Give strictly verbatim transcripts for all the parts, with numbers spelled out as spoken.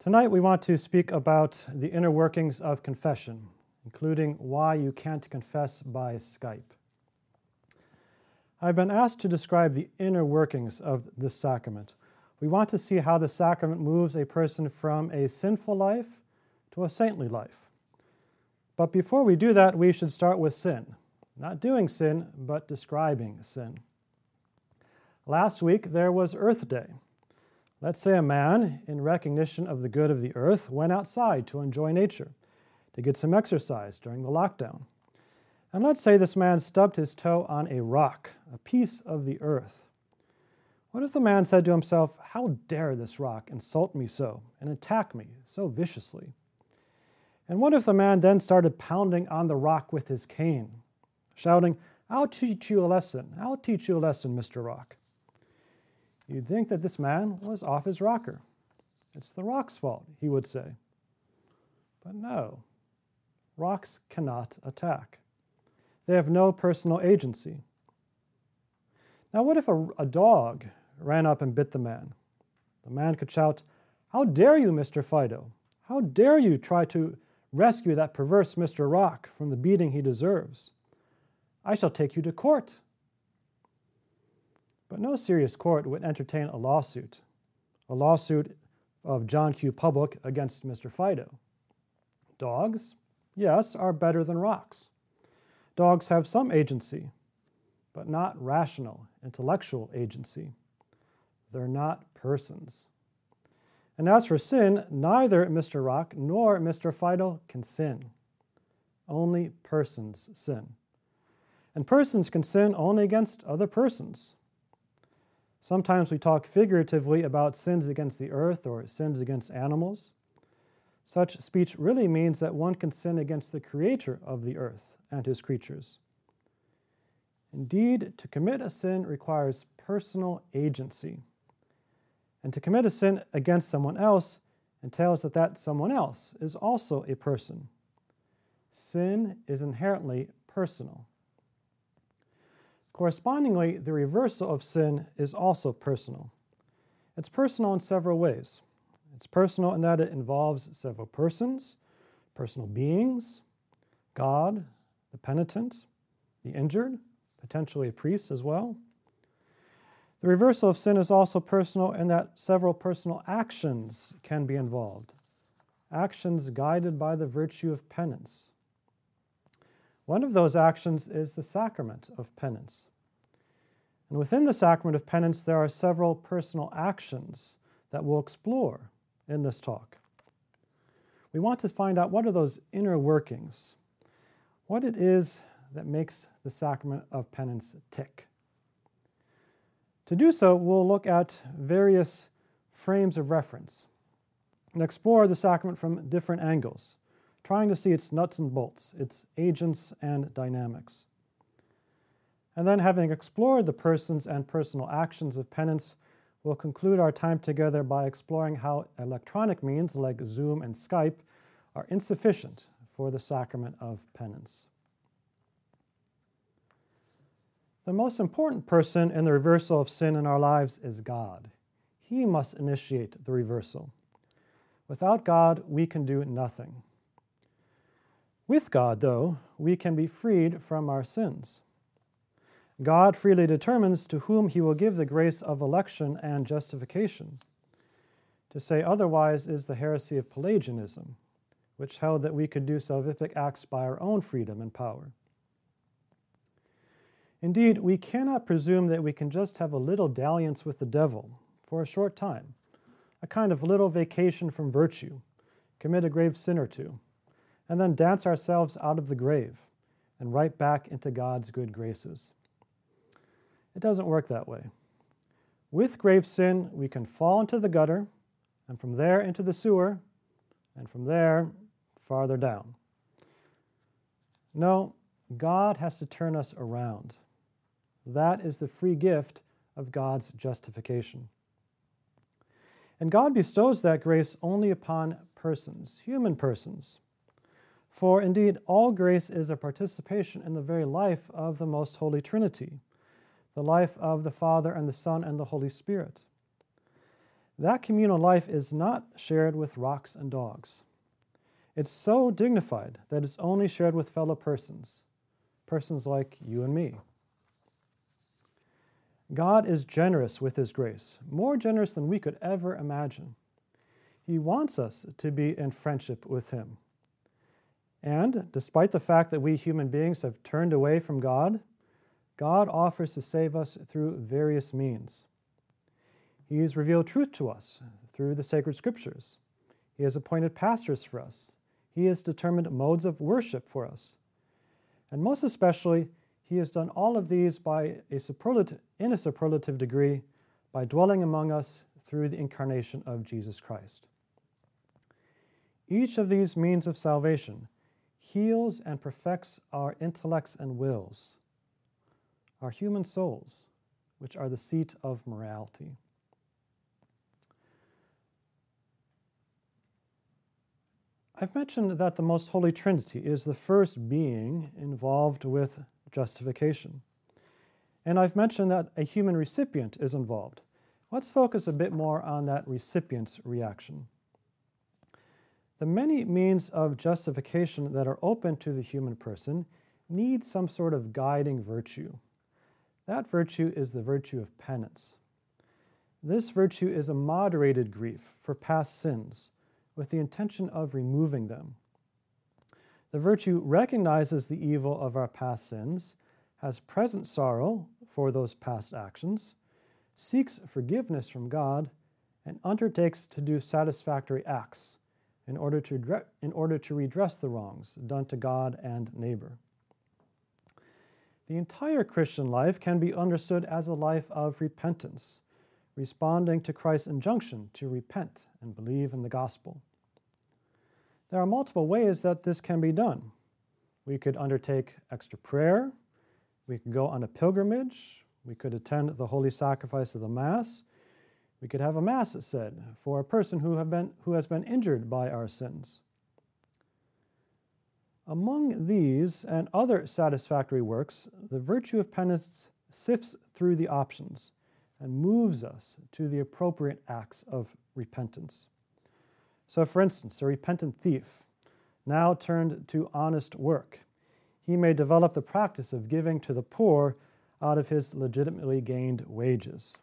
Tonight we want to speak about the inner workings of confession, including why you can't confess by Skype. I've been asked to describe the inner workings of this sacrament. We want to see how the sacrament moves a person from a sinful life to a saintly life. But before we do that, we should start with sin. Not doing sin, but describing sin. Last week there was Earth Day. Let's say a man, in recognition of the good of the earth, went outside to enjoy nature, to get some exercise during the lockdown. And let's say this man stubbed his toe on a rock, a piece of the earth. What if the man said to himself, "How dare this rock insult me so and attack me so viciously?" And what if the man then started pounding on the rock with his cane, shouting, "I'll teach you a lesson, I'll teach you a lesson, Mister Rock." You'd think that this man was off his rocker. It's the rock's fault, he would say. But no, rocks cannot attack. They have no personal agency. Now what if a, a dog ran up and bit the man? The man could shout, "How dare you, Mister Fido? How dare you try to rescue that perverse Mister Rock from the beating he deserves? I shall take you to court." But no serious court would entertain a lawsuit, a lawsuit of John Q. Public against Mister Fido. Dogs, yes, are better than rocks. Dogs have some agency, but not rational, intellectual agency. They're not persons. And as for sin, neither Mister Rock nor Mister Fido can sin. Only persons sin. And persons can sin only against other persons. Sometimes we talk figuratively about sins against the earth or sins against animals. Such speech really means that one can sin against the creator of the earth and his creatures. Indeed, to commit a sin requires personal agency. And to commit a sin against someone else entails that that someone else is also a person. Sin is inherently personal. Correspondingly, the reversal of sin is also personal. It's personal in several ways. It's personal in that it involves several persons, personal beings, God, the penitent, the injured, potentially a priest as well. The reversal of sin is also personal in that several personal actions can be involved, actions guided by the virtue of penance. One of those actions is the sacrament of penance. And within the sacrament of penance, there are several personal actions that we'll explore in this talk. We want to find out what are those inner workings, what it is that makes the sacrament of penance tick. To do so, we'll look at various frames of reference and explore the sacrament from different angles, trying to see its nuts and bolts, its agents and dynamics. And then, having explored the persons and personal actions of penance, we'll conclude our time together by exploring how electronic means like Zoom and Skype are insufficient for the sacrament of penance. The most important person in the reversal of sin in our lives is God. He must initiate the reversal. Without God, we can do nothing. With God, though, we can be freed from our sins. God freely determines to whom he will give the grace of election and justification. To say otherwise is the heresy of Pelagianism, which held that we could do salvific acts by our own freedom and power. Indeed, we cannot presume that we can just have a little dalliance with the devil for a short time, a kind of little vacation from virtue, commit a grave sin or two, and then dance ourselves out of the grave and right back into God's good graces. It doesn't work that way. With grave sin, we can fall into the gutter, and from there into the sewer, and from there farther down. No, God has to turn us around. That is the free gift of God's justification. And God bestows that grace only upon persons, human persons. For indeed, all grace is a participation in the very life of the Most Holy Trinity, the life of the Father and the Son and the Holy Spirit. that communal life is not shared with rocks and dogs. It's so dignified that it's only shared with fellow persons, persons like you and me. God is generous with His grace, more generous than we could ever imagine. He wants us to be in friendship with Him. And despite the fact that we human beings have turned away from God, God offers to save us through various means. He has revealed truth to us through the sacred scriptures. He has appointed pastors for us. He has determined modes of worship for us. And most especially, He has done all of these by a superlative, in a superlative degree by dwelling among us through the incarnation of Jesus Christ. Each of these means of salvation heals and perfects our intellects and wills, our human souls, which are the seat of morality. I've mentioned that the Most Holy Trinity is the first being involved with justification. And I've mentioned that a human recipient is involved. Let's focus a bit more on that recipient's reaction. The many means of justification that are open to the human person need some sort of guiding virtue. That virtue is the virtue of penance. This virtue is a moderated grief for past sins, with the intention of removing them. The virtue recognizes the evil of our past sins, has present sorrow for those past actions, seeks forgiveness from God, and undertakes to do satisfactory acts in order to, in order to redress the wrongs done to God and neighbor. The entire Christian life can be understood as a life of repentance, responding to Christ's injunction to repent and believe in the gospel. There are multiple ways that this can be done. We could undertake extra prayer, we could go on a pilgrimage, we could attend the holy sacrifice of the Mass, we could have a Mass said for a person who, have been, who has been injured by our sins. Among these and other satisfactory works, the virtue of penance sifts through the options and moves us to the appropriate acts of repentance. So, for instance, a repentant thief, now turned to honest work, he may develop the practice of giving to the poor out of his legitimately gained wages.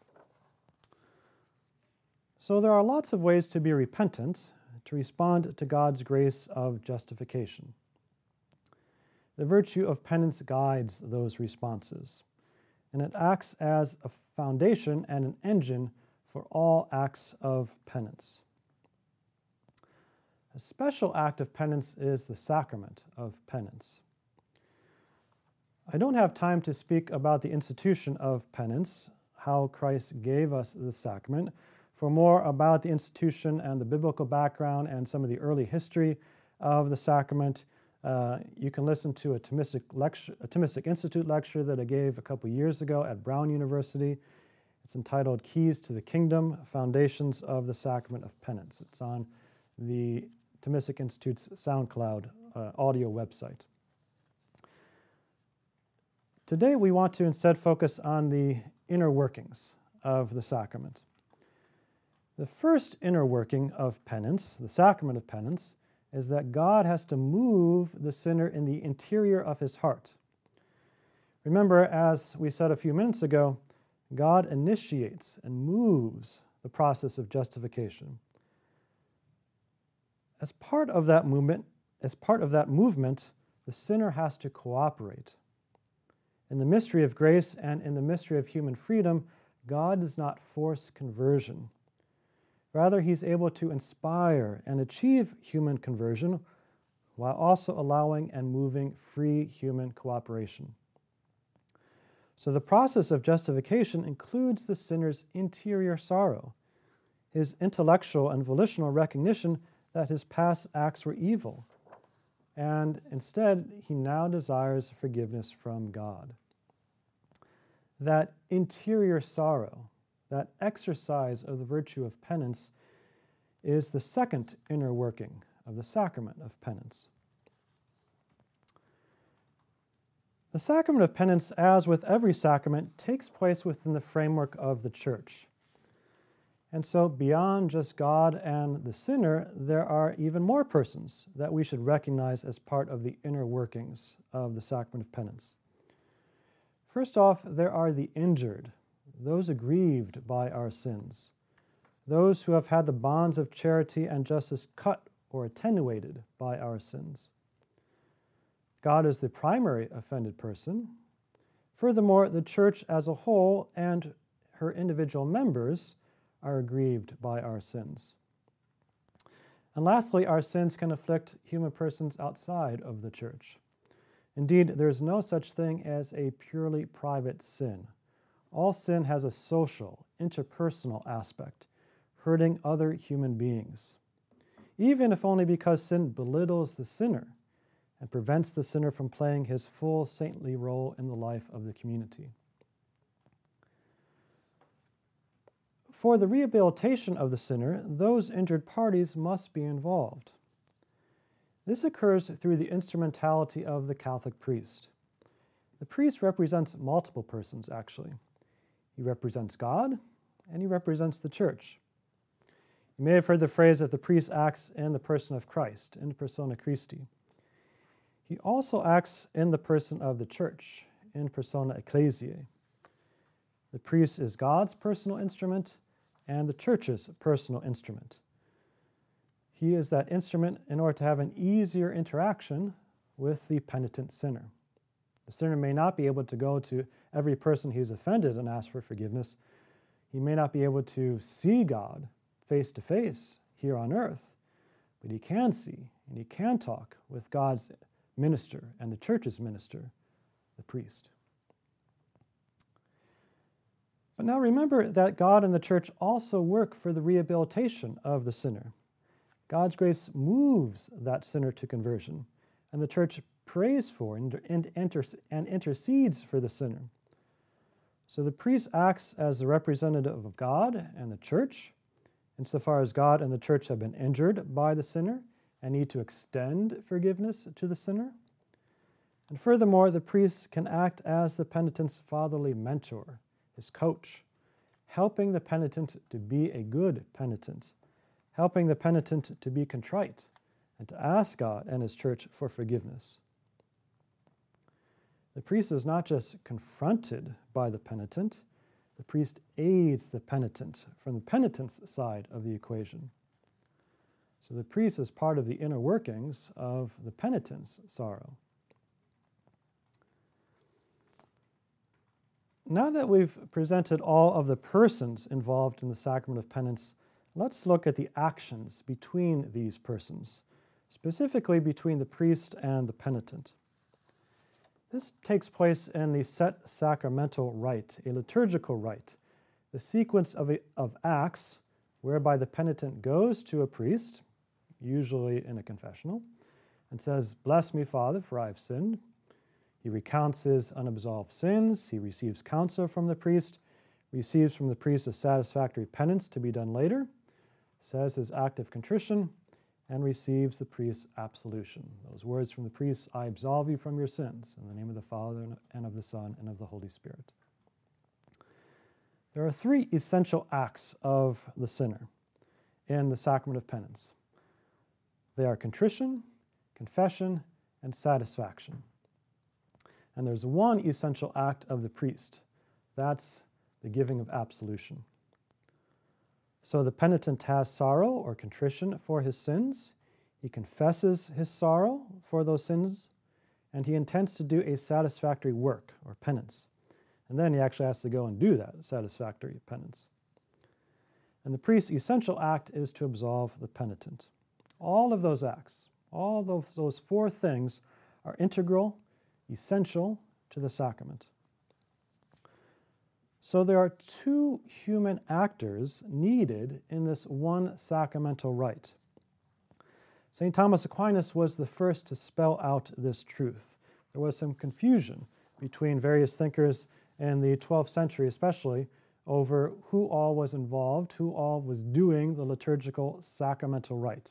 So there are lots of ways to be repentant, to respond to God's grace of justification. The virtue of penance guides those responses, and it acts as a foundation and an engine for all acts of penance. A special act of penance is the sacrament of penance. I don't have time to speak about the institution of penance, how Christ gave us the sacrament. For more about the institution and the biblical background and some of the early history of the sacrament, uh, you can listen to a Thomistic, lecture, a Thomistic Institute lecture that I gave a couple years ago at Brown University. It's entitled Keys to the Kingdom, Foundations of the Sacrament of Penance. It's on the Thomistic Institute's SoundCloud uh, audio website. Today we want to instead focus on the inner workings of the sacrament. The first inner working of penance, the sacrament of penance, is that God has to move the sinner in the interior of his heart. Remember, as we said a few minutes ago, God initiates and moves the process of justification. As part of that movement, as part of that movement, the sinner has to cooperate. In the mystery of grace and in the mystery of human freedom, God does not force conversion. Rather, he's able to inspire and achieve human conversion while also allowing and moving free human cooperation. So the process of justification includes the sinner's interior sorrow, his intellectual and volitional recognition that his past acts were evil, and instead he now desires forgiveness from God. That interior sorrow, that exercise of the virtue of penance, is the second inner working of the sacrament of penance. The sacrament of penance, as with every sacrament, takes place within the framework of the Church. And so beyond just God and the sinner, there are even more persons that we should recognize as part of the inner workings of the sacrament of penance. First off, there are the injured, those aggrieved by our sins, those who have had the bonds of charity and justice cut or attenuated by our sins. God is the primary offended person. Furthermore, the church as a whole and her individual members are aggrieved by our sins. And lastly, our sins can afflict human persons outside of the church. Indeed, there is no such thing as a purely private sin. All sin has a social, interpersonal aspect, hurting other human beings, even if only because sin belittles the sinner and prevents the sinner from playing his full saintly role in the life of the community. For the rehabilitation of the sinner, those injured parties must be involved. This occurs through the instrumentality of the Catholic priest. The priest represents multiple persons, actually. He represents God, and he represents the church. You may have heard the phrase that the priest acts in the person of Christ, in persona Christi. He also acts in the person of the church, in persona ecclesiae. The priest is God's personal instrument and the church's personal instrument. He is that instrument in order to have an easier interaction with the penitent sinner. The sinner may not be able to go to every person he's offended and ask for forgiveness. He may not be able to see God face to face here on earth, but he can see and he can talk with God's minister and the church's minister, the priest. But now remember that God and the church also work for the rehabilitation of the sinner. God's grace moves that sinner to conversion, and the church prays for and, and, and intercedes for the sinner. So the priest acts as the representative of God and the church, insofar as God and the church have been injured by the sinner and need to extend forgiveness to the sinner. And furthermore, the priest can act as the penitent's fatherly mentor, his coach, helping the penitent to be a good penitent, helping the penitent to be contrite and to ask God and his church for forgiveness. The priest is not just confronted by the penitent, the priest aids the penitent from the penitent's side of the equation. So the priest is part of the inner workings of the penitent's sorrow. Now that we've presented all of the persons involved in the sacrament of penance, let's look at the actions between these persons, specifically between the priest and the penitent. This takes place in the set sacramental rite, a liturgical rite, the sequence of, a, of acts whereby the penitent goes to a priest, usually in a confessional, and says, "Bless me, Father, for I have sinned." He recounts his unabsolved sins, he receives counsel from the priest, receives from the priest a satisfactory penance to be done later, says his act of contrition, and receives the priest's absolution. Those words from the priest, "I absolve you from your sins, in the name of the Father, and of the Son, and of the Holy Spirit." There are three essential acts of the sinner in the sacrament of penance. They are contrition, confession, and satisfaction. And there's one essential act of the priest. That's the giving of absolution. So the penitent has sorrow or contrition for his sins. He confesses his sorrow for those sins, and he intends to do a satisfactory work or penance. And then he actually has to go and do that satisfactory penance. And the priest's essential act is to absolve the penitent. All of those acts, all of those four things are integral, essential to the sacrament. So there are two human actors needed in this one sacramental rite. Saint Thomas Aquinas was the first to spell out this truth. There was some confusion between various thinkers in the twelfth century especially over who all was involved, who all was doing the liturgical sacramental rite.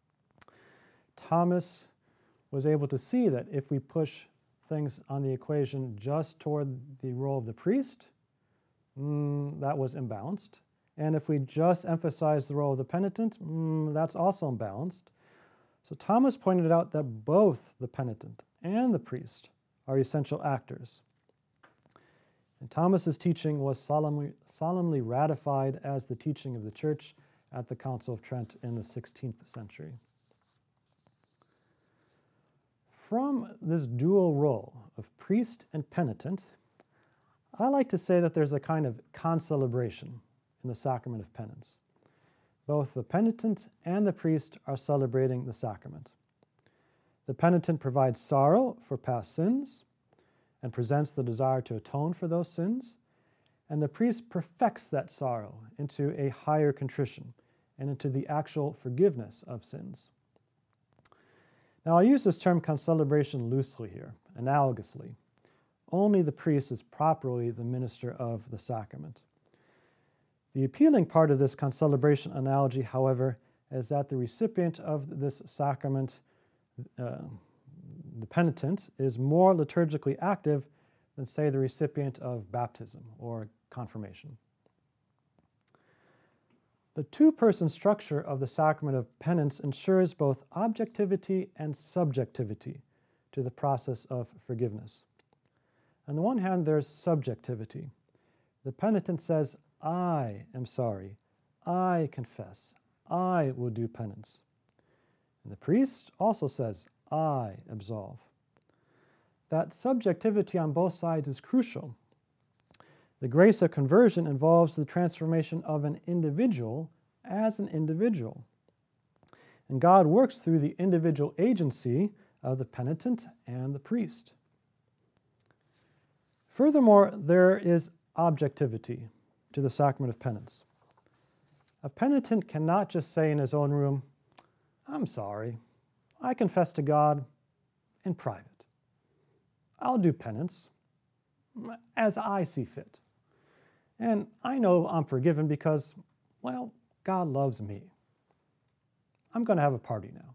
Thomas was able to see that if we push things on the equation just toward the role of the priest, mm, that was imbalanced. And if we just emphasize the role of the penitent, mm, that's also imbalanced. So Thomas pointed out that both the penitent and the priest are essential actors. And Thomas's teaching was solemnly, solemnly ratified as the teaching of the Church at the Council of Trent in the sixteenth century. From this dual role of priest and penitent, I like to say that there's a kind of concelebration in the sacrament of penance. Both the penitent and the priest are celebrating the sacrament. The penitent provides sorrow for past sins and presents the desire to atone for those sins, and the priest perfects that sorrow into a higher contrition and into the actual forgiveness of sins. Now, I use this term concelebration loosely here, analogously. Only the priest is properly the minister of the sacrament. The appealing part of this concelebration analogy, however, is that the recipient of this sacrament, uh, the penitent, is more liturgically active than, say, the recipient of baptism or confirmation. The two-person structure of the sacrament of penance ensures both objectivity and subjectivity to the process of forgiveness. On the one hand, there's subjectivity. The penitent says, I am sorry, I confess, I will do penance. And the priest also says, I absolve. That subjectivity on both sides is crucial. The grace of conversion involves the transformation of an individual as an individual. And God works through the individual agency of the penitent and the priest. Furthermore, there is objectivity to the sacrament of penance. A penitent cannot just say in his own room, I'm sorry, I confess to God in private. I'll do penance as I see fit. And I know I'm forgiven because, well, God loves me. I'm going to have a party now.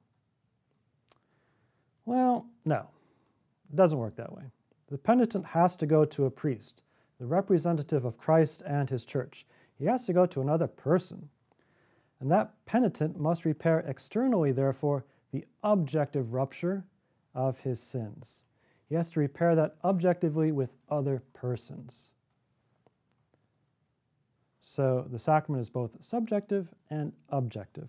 Well, no, it doesn't work that way. The penitent has to go to a priest, the representative of Christ and his church. He has to go to another person. And that penitent must repair externally, therefore, the objective rupture of his sins. He has to repair that objectively with other persons. So the sacrament is both subjective and objective.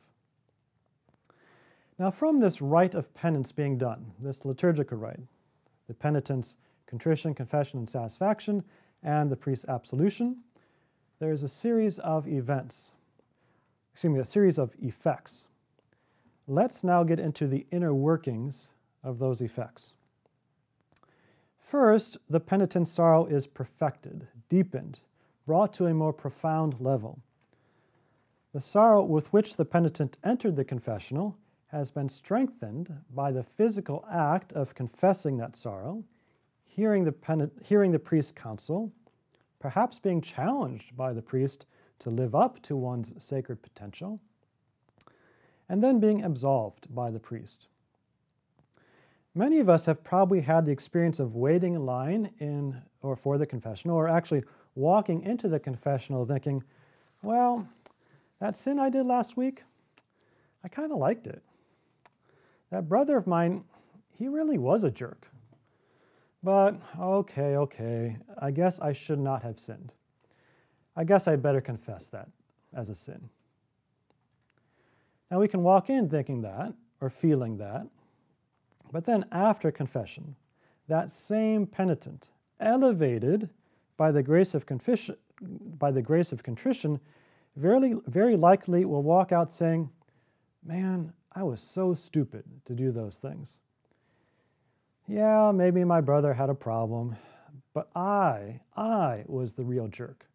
Now, from this rite of penance being done, this liturgical rite, the penitent's contrition, confession, and satisfaction, and the priest's absolution, there is a series of events, excuse me, a series of effects. Let's now get into the inner workings of those effects. First, the penitent's sorrow is perfected, deepened, brought to a more profound level. The sorrow with which the penitent entered the confessional has been strengthened by the physical act of confessing that sorrow, hearing the, penit- hearing the priest's counsel, perhaps being challenged by the priest to live up to one's sacred potential, and then being absolved by the priest. Many of us have probably had the experience of waiting in line in or for the confessional, or actually walking into the confessional thinking, well, that sin I did last week, I kind of liked it. That brother of mine, he really was a jerk. But okay, okay, I guess I should not have sinned. I guess I better confess that as a sin. Now we can walk in thinking that, or feeling that, but then after confession, that same penitent, elevated by the grace of contrition, by the grace of contrition, very, very likely will walk out saying, man, I was so stupid to do those things. Yeah, maybe my brother had a problem, but I, I was the real jerk.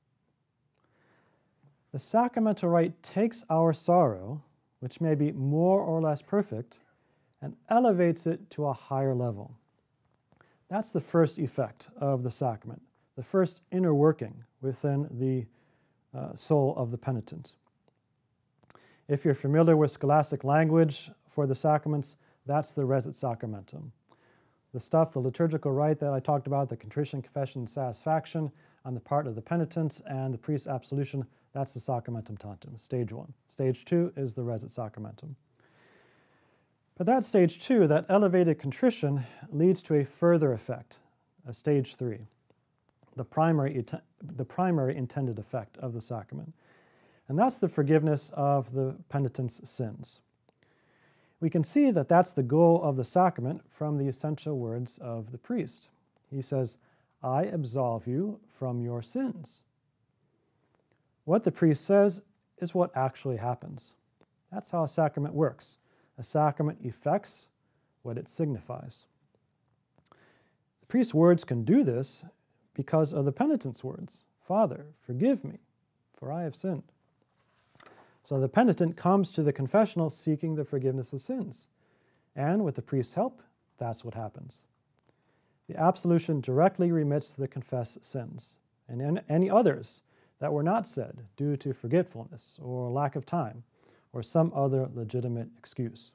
The sacramental rite takes our sorrow, which may be more or less perfect, and elevates it to a higher level. That's the first effect of the sacrament, the first inner working within the uh, soul of the penitent. If you're familiar with scholastic language for the sacraments, that's the res et sacramentum. The stuff, the liturgical rite that I talked about, the contrition, confession, and satisfaction on the part of the penitent and the priest's absolution, that's the sacramentum tantum, stage one. Stage two is the resit sacramentum. But that stage two, that elevated contrition, leads to a further effect, a stage three, the primary, the primary intended effect of the sacrament. And that's the forgiveness of the penitent's sins. We can see that that's the goal of the sacrament from the essential words of the priest. He says, I absolve you from your sins. What the priest says is what actually happens. That's how a sacrament works. A sacrament effects what it signifies. The priest's words can do this because of the penitent's words. Father, forgive me, for I have sinned. So the penitent comes to the confessional seeking the forgiveness of sins. And with the priest's help, that's what happens. The absolution directly remits the confessed sins and any others that were not said due to forgetfulness or lack of time or some other legitimate excuse.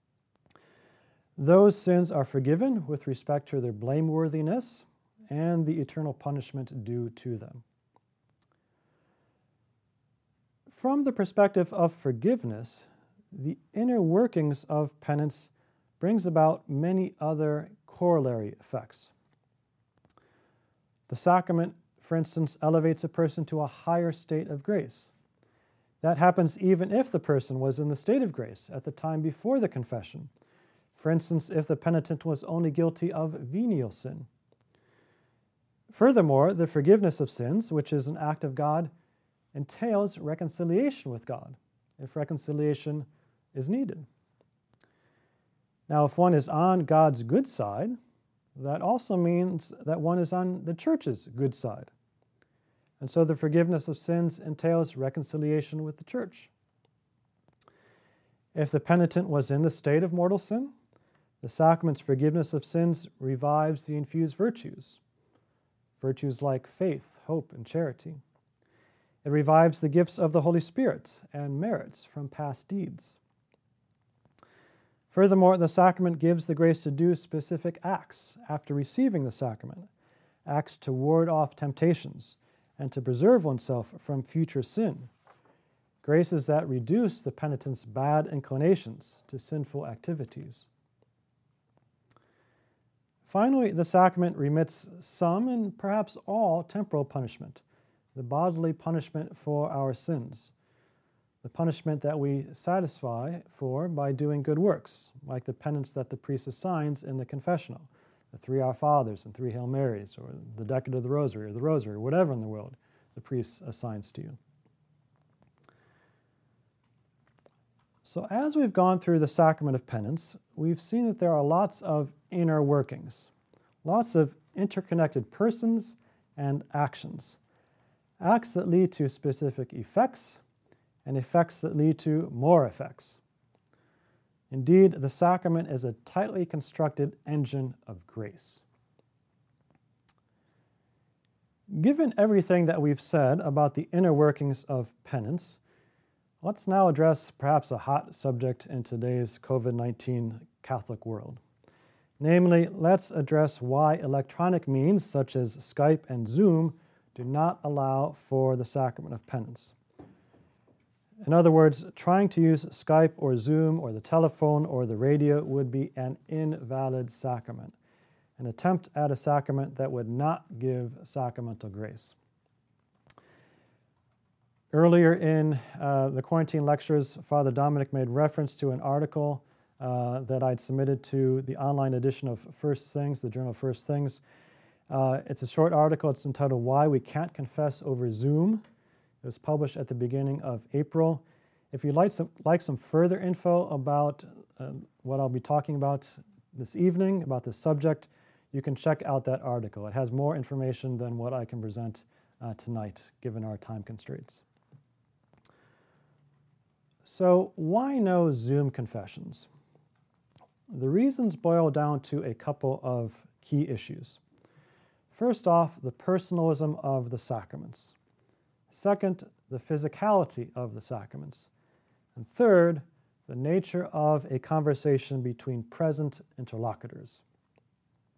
Those sins are forgiven with respect to their blameworthiness and the eternal punishment due to them. From the perspective of forgiveness, the inner workings of penance brings about many other corollary effects. The sacrament, for instance, elevates a person to a higher state of grace. That happens even if the person was in the state of grace at the time before the confession. For instance, if the penitent was only guilty of venial sin. Furthermore, the forgiveness of sins, which is an act of God, entails reconciliation with God, if reconciliation is needed. Now, if one is on God's good side, that also means that one is on the church's good side. And so the forgiveness of sins entails reconciliation with the church. If the penitent was in the state of mortal sin, the sacrament's forgiveness of sins revives the infused virtues, virtues like faith, hope, and charity. It revives the gifts of the Holy Spirit and merits from past deeds. Furthermore, the sacrament gives the grace to do specific acts after receiving the sacrament, acts to ward off temptations and to preserve oneself from future sin, graces that reduce the penitent's bad inclinations to sinful activities. Finally, the sacrament remits some and perhaps all temporal punishment, the bodily punishment for our sins, the punishment that we satisfy for by doing good works, like the penance that the priest assigns in the confessional, the three Our Fathers and three Hail Marys, or the Decade of the Rosary, or the Rosary, or whatever in the world the priest assigns to you. So as we've gone through the sacrament of penance, we've seen that there are lots of inner workings, lots of interconnected persons and actions. Acts that lead to specific effects, and effects that lead to more effects. Indeed, the sacrament is a tightly constructed engine of grace. Given everything that we've said about the inner workings of penance, let's now address perhaps a hot subject in today's COVID nineteen Catholic world. Namely, let's address why electronic means such as Skype and Zoom do not allow for the sacrament of penance. In other words, trying to use Skype or Zoom or the telephone or the radio would be an invalid sacrament, an attempt at a sacrament that would not give sacramental grace. Earlier in uh, the quarantine lectures, Father Dominic made reference to an article uh, that I'd submitted to the online edition of First Things, the journal First Things. Uh, it's a short article. It's entitled, Why We Can't Confess Over Zoom. It was published at the beginning of April. If you'd like some, like some further info about uh, what I'll be talking about this evening, about this subject, you can check out that article. It has more information than what I can present uh, tonight, given our time constraints. So why no Zoom confessions? The reasons boil down to a couple of key issues. First off, the personalism of the sacraments. Second, the physicality of the sacraments. And third, the nature of a conversation between present interlocutors.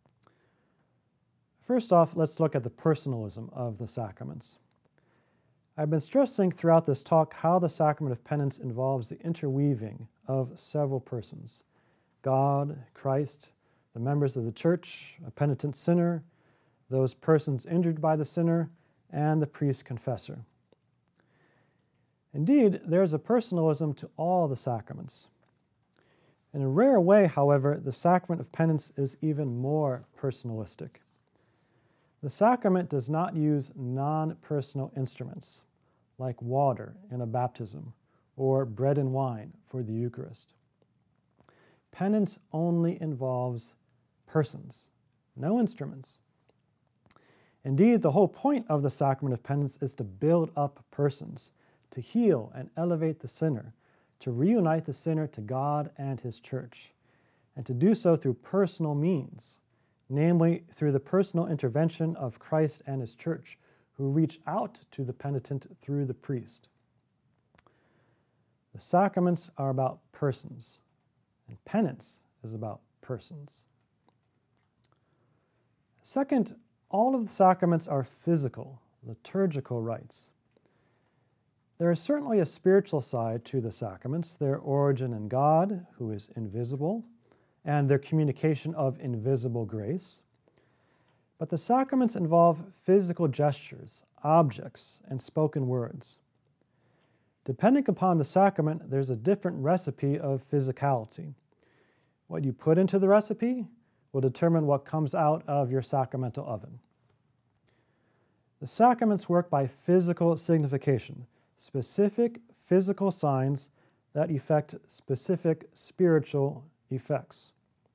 First off, let's look at the personalism of the sacraments. I've been stressing throughout this talk how the sacrament of penance involves the interweaving of several persons: God, Christ, the members of the church, a penitent sinner, those persons injured by the sinner, and the priest confessor. Indeed, there is a personalism to all the sacraments. In a rare way, however, the sacrament of penance is even more personalistic. The sacrament does not use non-personal instruments, like water in a baptism or bread and wine for the Eucharist. Penance only involves persons, no instruments. Indeed, the whole point of the sacrament of penance is to build up persons, to heal and elevate the sinner, to reunite the sinner to God and His church, and to do so through personal means, namely through the personal intervention of Christ and His church, who reach out to the penitent through the priest. The sacraments are about persons, and penance is about persons. Second, all of the sacraments are physical, liturgical rites. There is certainly a spiritual side to the sacraments, their origin in God, who is invisible, and their communication of invisible grace. But the sacraments involve physical gestures, objects, and spoken words. Depending upon the sacrament, there's a different recipe of physicality. What you put into the recipe will determine what comes out of your sacramental oven. The sacraments work by physical signification, specific physical signs that effect specific spiritual effects.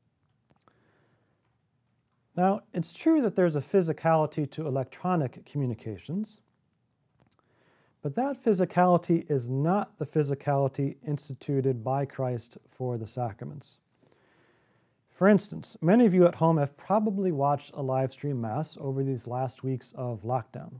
Now, it's true that there's a physicality to electronic communications, but that physicality is not the physicality instituted by Christ for the sacraments. For instance, many of you at home have probably watched a live stream Mass over these last weeks of lockdown.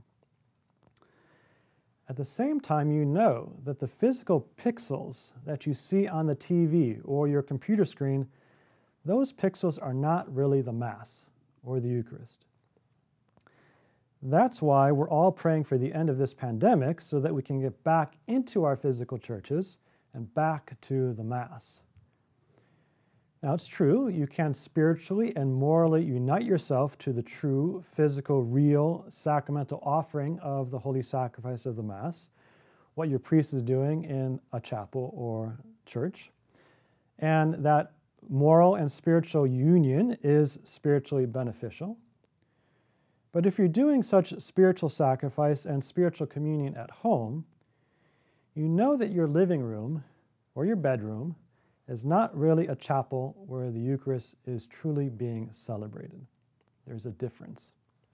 At the same time, you know that the physical pixels that you see on the T V or your computer screen, those pixels are not really the Mass or the Eucharist. That's why we're all praying for the end of this pandemic, so that we can get back into our physical churches and back to the Mass. Now, it's true, you can spiritually and morally unite yourself to the true, physical, real, sacramental offering of the holy sacrifice of the Mass, what your priest is doing in a chapel or church, and that moral and spiritual union is spiritually beneficial. But if you're doing such spiritual sacrifice and spiritual communion at home, you know that your living room or your bedroom is not really a chapel where the Eucharist is truly being celebrated. There's a difference.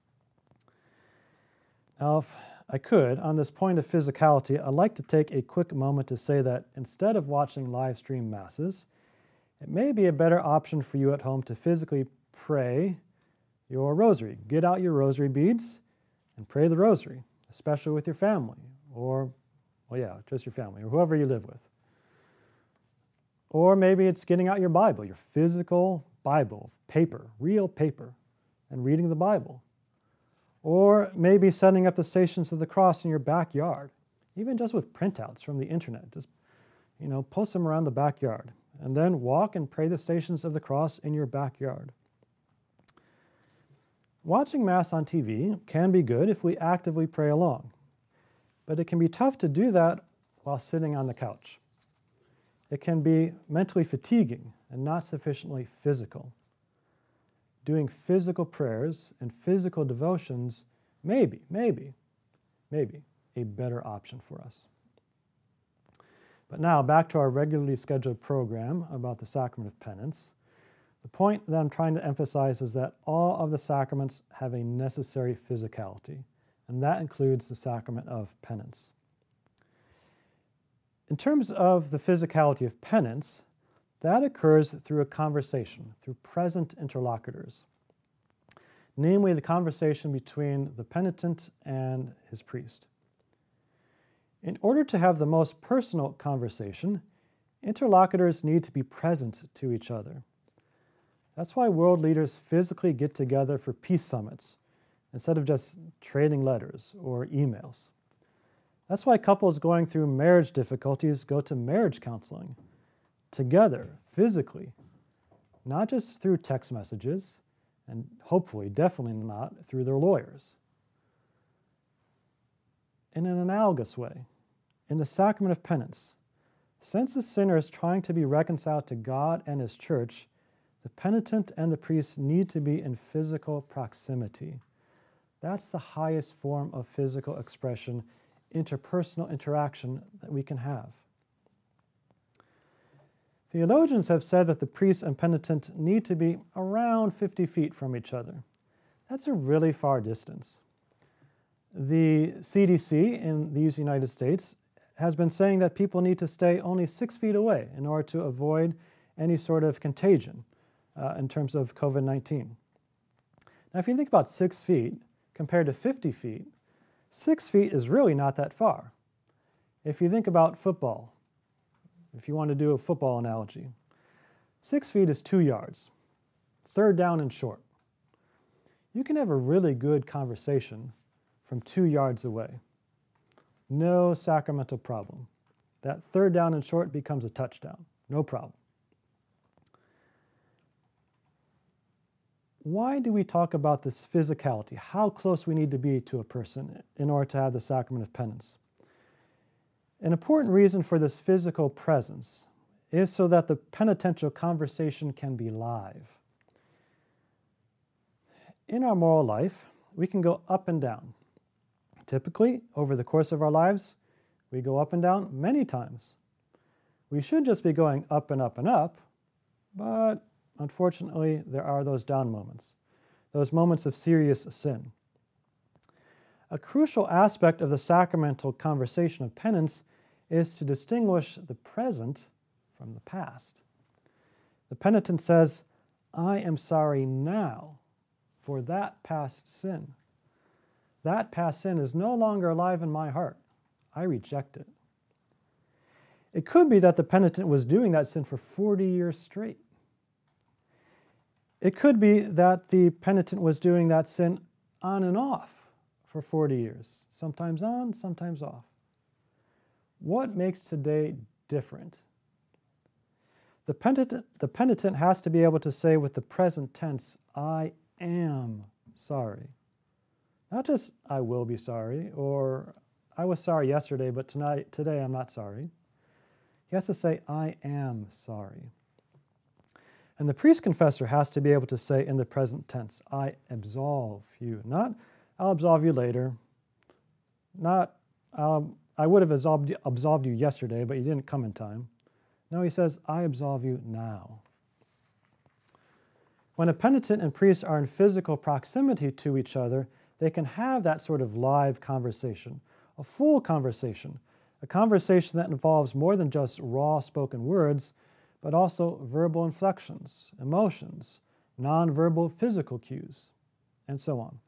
Now, if I could, on this point of physicality, I'd like to take a quick moment to say that instead of watching live stream Masses, it may be a better option for you at home to physically pray your rosary. Get out your rosary beads and pray the rosary, especially with your family, or, well, yeah, just your family, or whoever you live with. Or maybe it's getting out your Bible, your physical Bible, paper, real paper, and reading the Bible. Or maybe setting up the Stations of the Cross in your backyard, even just with printouts from the internet. Just, you know, post them around the backyard, and then walk and pray the Stations of the Cross in your backyard. Watching Mass on T V can be good if we actively pray along, but it can be tough to do that while sitting on the couch. It can be mentally fatiguing and not sufficiently physical. Doing physical prayers and physical devotions may be, maybe, maybe a better option for us. But now back to our regularly scheduled program about the sacrament of penance. The point that I'm trying to emphasize is that all of the sacraments have a necessary physicality, and that includes the sacrament of penance. In terms of the physicality of penance, that occurs through a conversation, through present interlocutors, namely the conversation between the penitent and his priest. In order to have the most personal conversation, interlocutors need to be present to each other. That's why world leaders physically get together for peace summits, instead of just trading letters or emails. That's why couples going through marriage difficulties go to marriage counseling together, physically, not just through text messages, and hopefully, definitely not through their lawyers. In an analogous way, in the sacrament of penance, since the sinner is trying to be reconciled to God and His church, the penitent and the priest need to be in physical proximity. That's the highest form of physical expression, interpersonal interaction that we can have. Theologians have said that the priest and penitent need to be around fifty feet from each other. That's a really far distance. The C D C in these United States has been saying that people need to stay only six feet away in order to avoid any sort of contagion uh, in terms of COVID nineteen. Now, if you think about six feet compared to fifty feet, six feet is really not that far. If you think about football, if you want to do a football analogy, six feet is two yards, third down and short. You can have a really good conversation from two yards away. No sacramental problem. That third down and short becomes a touchdown. No problem. Why do we talk about this physicality, how close we need to be to a person in order to have the sacrament of penance? An important reason for this physical presence is so that the penitential conversation can be live. In our moral life, we can go up and down. Typically, over the course of our lives, we go up and down many times. We should just be going up and up and up, but unfortunately, there are those down moments, those moments of serious sin. A crucial aspect of the sacramental conversation of penance is to distinguish the present from the past. The penitent says, I am sorry now for that past sin. That past sin is no longer alive in my heart. I reject it. It could be that the penitent was doing that sin for forty years straight. It could be that the penitent was doing that sin on and off for forty years, sometimes on, sometimes off. What makes today different? The penitent, the penitent has to be able to say with the present tense, I am sorry. Not just, I will be sorry, or I was sorry yesterday, but tonight, today I'm not sorry. He has to say, I am sorry. And the priest confessor has to be able to say in the present tense, I absolve you. Not, I'll absolve you later. Not, um, I would have absolved, absolved you yesterday, but you didn't come in time. No, he says, I absolve you now. When a penitent and priest are in physical proximity to each other, they can have that sort of live conversation, a full conversation, a conversation that involves more than just raw spoken words, but also verbal inflections, emotions, nonverbal physical cues, and so on.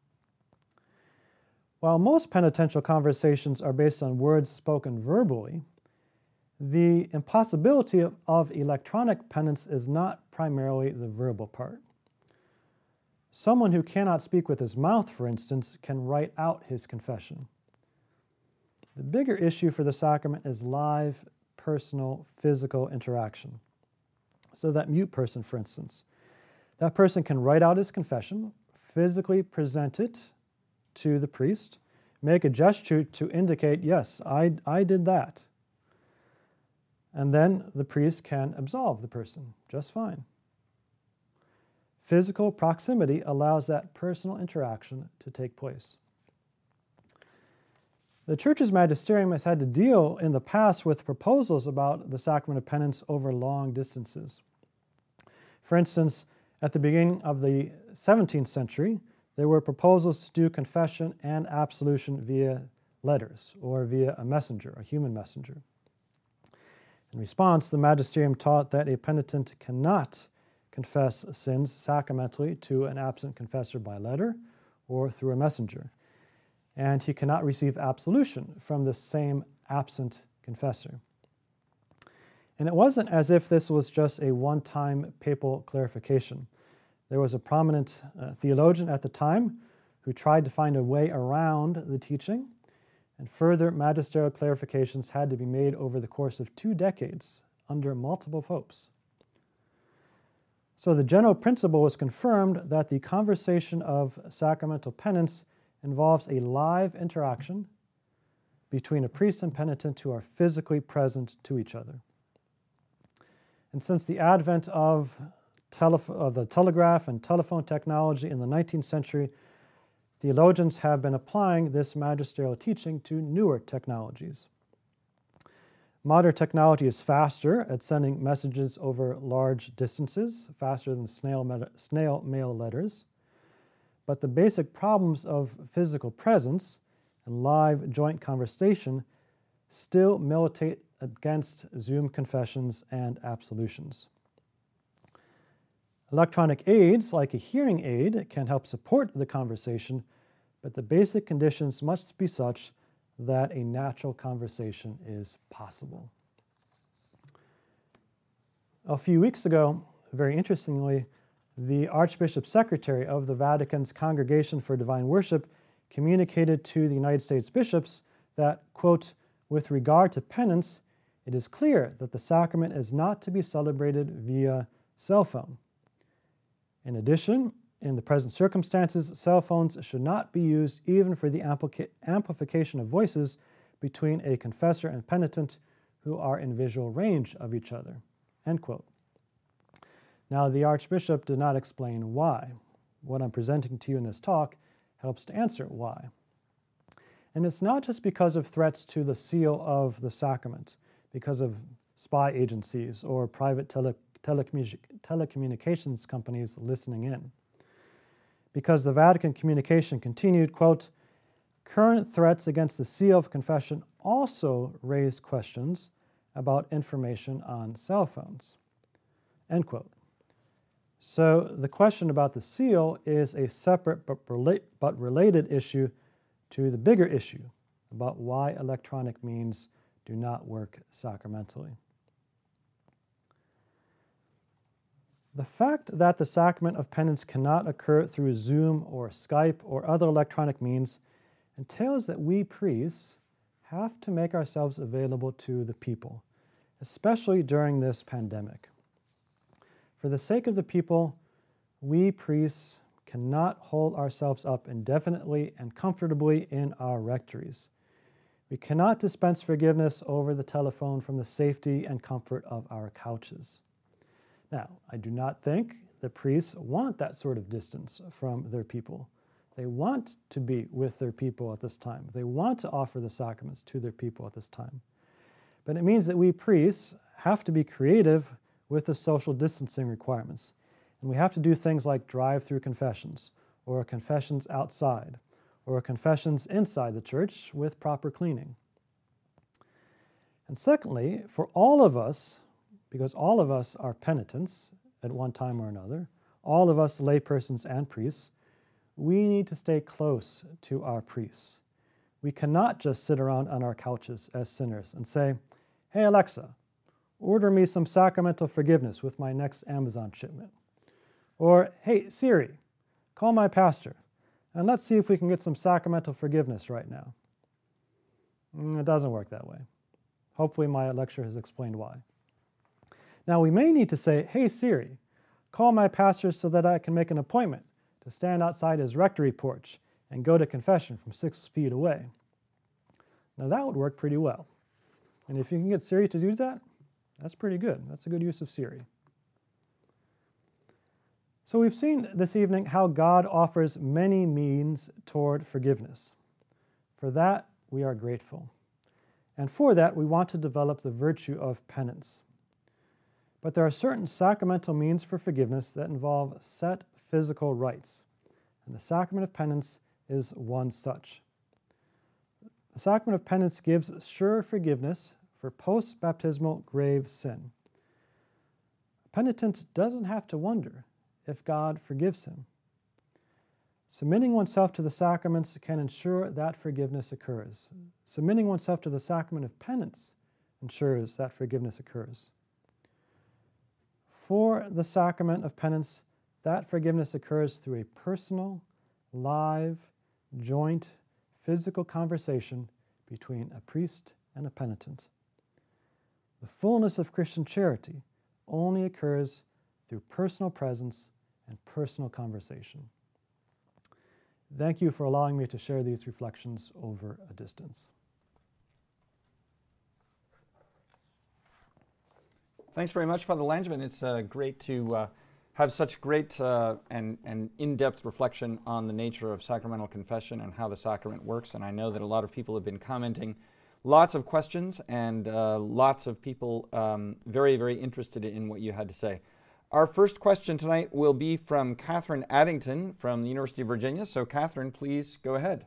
While most penitential conversations are based on words spoken verbally, the impossibility of, of electronic penance is not primarily the verbal part. Someone who cannot speak with his mouth, for instance, can write out his confession. The bigger issue for the sacrament is live, personal, physical interaction. So that mute person, for instance, that person can write out his confession, physically present it to the priest, make a gesture to indicate, yes, I, I did that. And then the priest can absolve the person just fine. Physical proximity allows that personal interaction to take place. The Church's magisterium has had to deal in the past with proposals about the sacrament of penance over long distances. For instance, at the beginning of the seventeenth century, there were proposals to do confession and absolution via letters or via a messenger, a human messenger. In response, the magisterium taught that a penitent cannot confess sins sacramentally to an absent confessor by letter or through a messenger, and he cannot receive absolution from the same absent confessor. And it wasn't as if this was just a one-time papal clarification. There was a prominent uh, theologian at the time who tried to find a way around the teaching, and further magisterial clarifications had to be made over the course of two decades under multiple popes. So the general principle was confirmed that the conversation of sacramental penance involves a live interaction between a priest and penitent who are physically present to each other. And since the advent of, of the telegraph and telephone technology in the nineteenth century, theologians have been applying this magisterial teaching to newer technologies. Modern technology is faster at sending messages over large distances, faster than snail, snail mail letters. But the basic problems of physical presence and live joint conversation still militate against Zoom confessions and absolutions. Electronic aids, like a hearing aid, can help support the conversation, but the basic conditions must be such that a natural conversation is possible. A few weeks ago, very interestingly, the Archbishop's Secretary of the Vatican's Congregation for Divine Worship communicated to the United States bishops that, quote, with regard to penance, it is clear that the sacrament is not to be celebrated via cell phone. In addition, in the present circumstances, cell phones should not be used even for the amplification of voices between a confessor and penitent who are in visual range of each other, end quote. Now, the Archbishop did not explain why. What I'm presenting to you in this talk helps to answer why. And it's not just because of threats to the seal of the sacrament, because of spy agencies or private tele telecommu telecommunications companies listening in. Because the Vatican communication continued, quote, current threats against the seal of confession also raise questions about information on cell phones, end quote. So the question about the seal is a separate but, relate, but related issue to the bigger issue about why electronic means do not work sacramentally. The fact that the sacrament of penance cannot occur through Zoom or Skype or other electronic means entails that we priests have to make ourselves available to the people, especially during this pandemic. For the sake of the people, we priests cannot hold ourselves up indefinitely and comfortably in our rectories. We cannot dispense forgiveness over the telephone from the safety and comfort of our couches. Now, I do not think the priests want that sort of distance from their people. They want to be with their people at this time. They want to offer the sacraments to their people at this time. But it means that we priests have to be creative with the social distancing requirements. And we have to do things like drive-through confessions, or confessions outside, or confessions inside the church with proper cleaning. And secondly, for all of us, because all of us are penitents at one time or another, all of us laypersons and priests, we need to stay close to our priests. We cannot just sit around on our couches as sinners and say, hey Alexa, order me some sacramental forgiveness with my next Amazon shipment. Or, hey Siri, call my pastor and let's see if we can get some sacramental forgiveness right now. It doesn't work that way. Hopefully my lecture has explained why. Now we may need to say, hey Siri, call my pastor so that I can make an appointment to stand outside his rectory porch and go to confession from six feet away. Now that would work pretty well. And if you can get Siri to do that, that's pretty good. That's a good use of Siri. So we've seen this evening how God offers many means toward forgiveness. For that, we are grateful. And for that, we want to develop the virtue of penance. But there are certain sacramental means for forgiveness that involve set physical rites, and the sacrament of penance is one such. The sacrament of penance gives sure forgiveness for post-baptismal grave sin. A penitent doesn't have to wonder if God forgives him. Submitting oneself to the sacraments can ensure that forgiveness occurs. Submitting oneself to the sacrament of penance ensures that forgiveness occurs. For the sacrament of penance, that forgiveness occurs through a personal live, joint, physical conversation between a priest and a penitent. The fullness of Christian charity only occurs through personal presence and personal conversation. Thank you for allowing me to share these reflections over a distance. Thanks very much, Father Langevin. It's uh, great to uh, have such great uh, and, and in-depth reflection on the nature of sacramental confession and how the sacrament works. And I know that a lot of people have been commenting lots of questions and uh, lots of people um, very, very interested in what you had to say. Our first question tonight will be from Catherine Addington from the University of Virginia. So Catherine, please go ahead.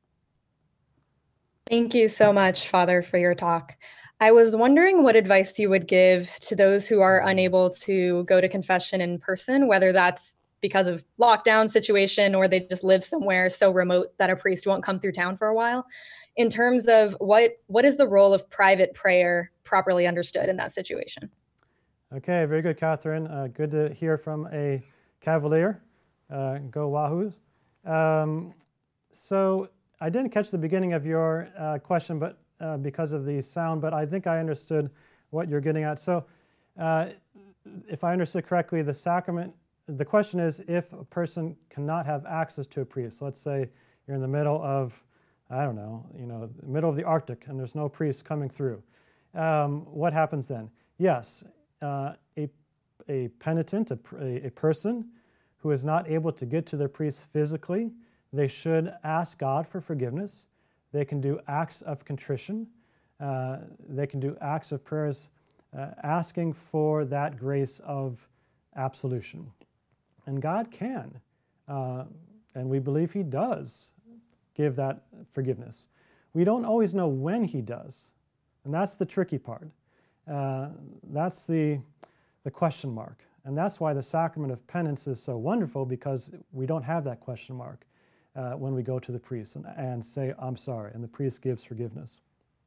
Thank you so much, Father, for your talk. I was wondering what advice you would give to those who are unable to go to confession in person, whether that's because of lockdown situation or they just live somewhere so remote that a priest won't come through town for a while, in terms of what what is the role of private prayer properly understood in that situation? Okay, very good, Catherine. Uh, good to hear from a Cavalier. Uh, go Wahoos. Um, so I didn't catch the beginning of your uh, question, but uh, because of the sound, but I think I understood what you're getting at. So uh, if I understood correctly, the sacrament, the question is if a person cannot have access to a priest. Let's say you're in the middle of, I don't know, you know, the middle of the Arctic and there's no priest coming through. Um, what happens then? Yes. Uh, a, a penitent, a, a person who is not able to get to their priest physically, they should ask God for forgiveness. They can do acts of contrition. Uh, they can do acts of prayers uh, asking for that grace of absolution. And God can, uh, and we believe He does give that forgiveness. We don't always know when He does, and that's the tricky part. Uh, that's the, the question mark. And that's why the sacrament of penance is so wonderful, because we don't have that question mark uh, when we go to the priest and, and say, I'm sorry, and the priest gives forgiveness.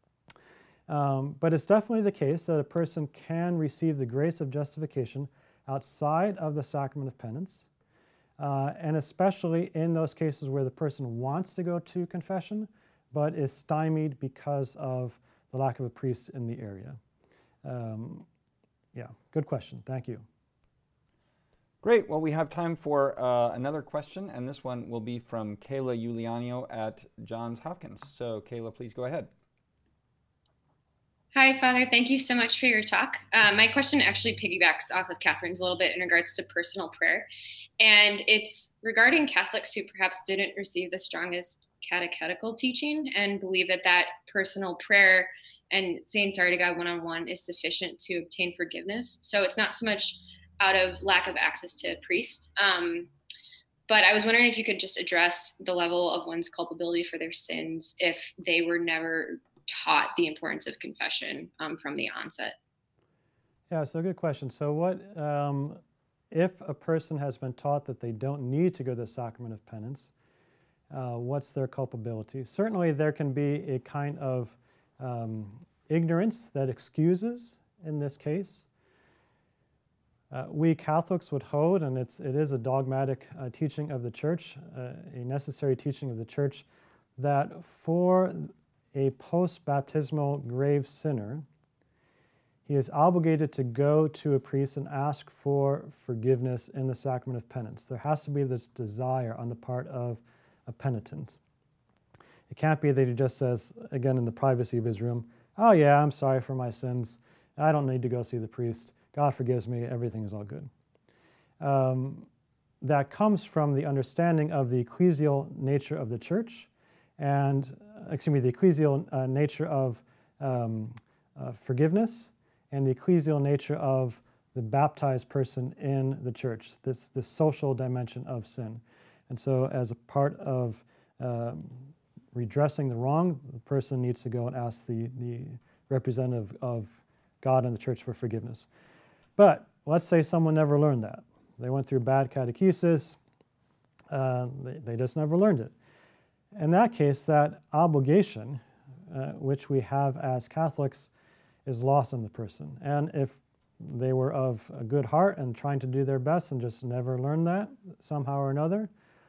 Um, but it's definitely the case that a person can receive the grace of justification outside of the sacrament of penance, uh, and especially in those cases where the person wants to go to confession, but is stymied because of the lack of a priest in the area. Um, yeah, good question. Thank you. Great. Well, we have time for uh, another question, and this one will be from Kayla Giuliano at Johns Hopkins. So, Kayla, please go ahead. Hi, Father. Thank you so much for your talk. Uh, my question actually piggybacks off of Catherine's a little bit in regards to personal prayer. And it's regarding Catholics who perhaps didn't receive the strongest catechetical teaching and believe that that personal prayer and saying sorry to God one-on-one is sufficient to obtain forgiveness. So it's not so much out of lack of access to a priest. Um, but I was wondering if you could just address the level of one's culpability for their sins if they were never taught the importance of confession um, from the onset. Yeah, so good question. So what um, if a person has been taught that they don't need to go to the sacrament of penance, uh, what's their culpability? Certainly there can be a kind of um, ignorance that excuses in this case. Uh, we Catholics would hold, and it's, it is a dogmatic uh, teaching of the Church, uh, a necessary teaching of the Church, that for a post-baptismal grave sinner, he is obligated to go to a priest and ask for forgiveness in the sacrament of penance. There has to be this desire on the part of a penitent. It can't be that he just says, again in the privacy of his room, oh yeah, I'm sorry for my sins. I don't need to go see the priest. God forgives me. Everything is all good. Um, that comes from the understanding of the ecclesial nature of the Church and, excuse me, the ecclesial uh, nature of um, uh, forgiveness and the ecclesial nature of the baptized person in the Church, this, this social dimension of sin. And so as a part of um, redressing the wrong, the person needs to go and ask the, the representative of God and the Church for forgiveness. But let's say someone never learned that. They went through bad catechesis, uh, they, they just never learned it. In that case, that obligation, uh, which we have as Catholics, is lost on the person. And if they were of a good heart and trying to do their best and just never learned that somehow or another,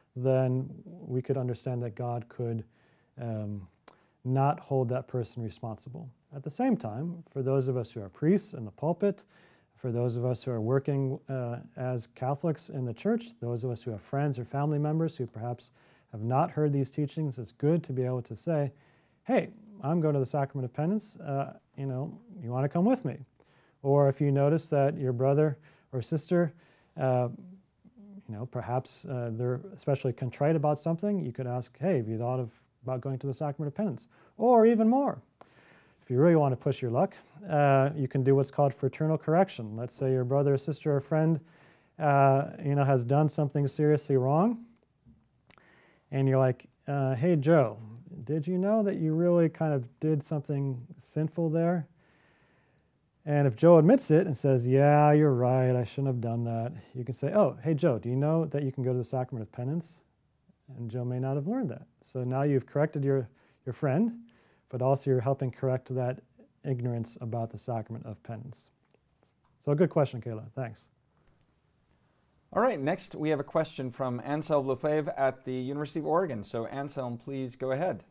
then we could understand that God could um, not hold that person responsible. At the same time, for those of us who are priests in the pulpit, for those of us who are working uh, as Catholics in the church, those of us who have friends or family members who perhaps have not heard these teachings, it's good to be able to say, hey, I'm going to the Sacrament of Penance, uh, you know, you want to come with me? Or if you notice that your brother or sister, uh, you know, perhaps uh, they're especially contrite about something, you could ask, hey, have you thought of about going to the Sacrament of Penance? Or even more, if you really want to push your luck, uh, you can do what's called fraternal correction. Let's say your brother or sister or friend, uh, you know, has done something seriously wrong, and you're like, uh, hey, Joe, did you know that you really kind of did something sinful there? And if Joe admits it and says, yeah, you're right, I shouldn't have done that, you can say, oh, hey, Joe, do you know that you can go to the Sacrament of Penance? And Joe may not have learned that. So now you've corrected your, your friend, but also you're helping correct that ignorance about the Sacrament of Penance. So good question, Kayla. Thanks. All right, next we have a question from Anselm Lefebvre at the University of Oregon. So Anselm, please go ahead.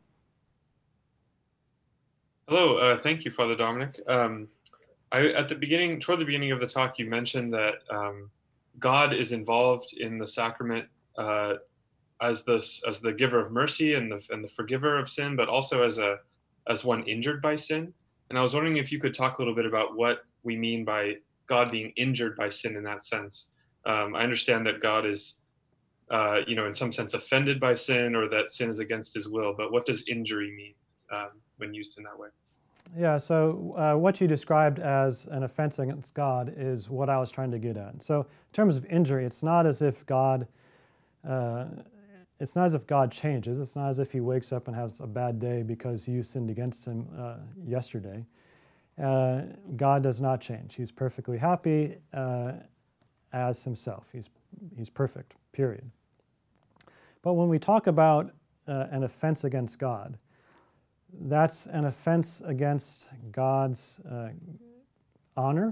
Hello, uh, thank you, Father Dominic. Um, I, at the beginning, toward the beginning of the talk, you mentioned that um, God is involved in the sacrament uh, as the as the giver of mercy and the and the forgiver of sin, but also as a as one injured by sin. And I was wondering if you could talk a little bit about what we mean by God being injured by sin in that sense. Um, I understand that God is, uh, you know, in some sense offended by sin, or that sin is against his will. But what does injury mean um, when used in that way? Yeah, so uh, what you described as an offense against God is what I was trying to get at. So in terms of injury, it's not as if God, uh, it's not as if God changes. It's not as if he wakes up and has a bad day because you sinned against him uh, yesterday. Uh, God does not change. He's perfectly happy uh, as himself. He's, he's perfect, period. But when we talk about uh, an offense against God, that's an offense against God's uh, honor,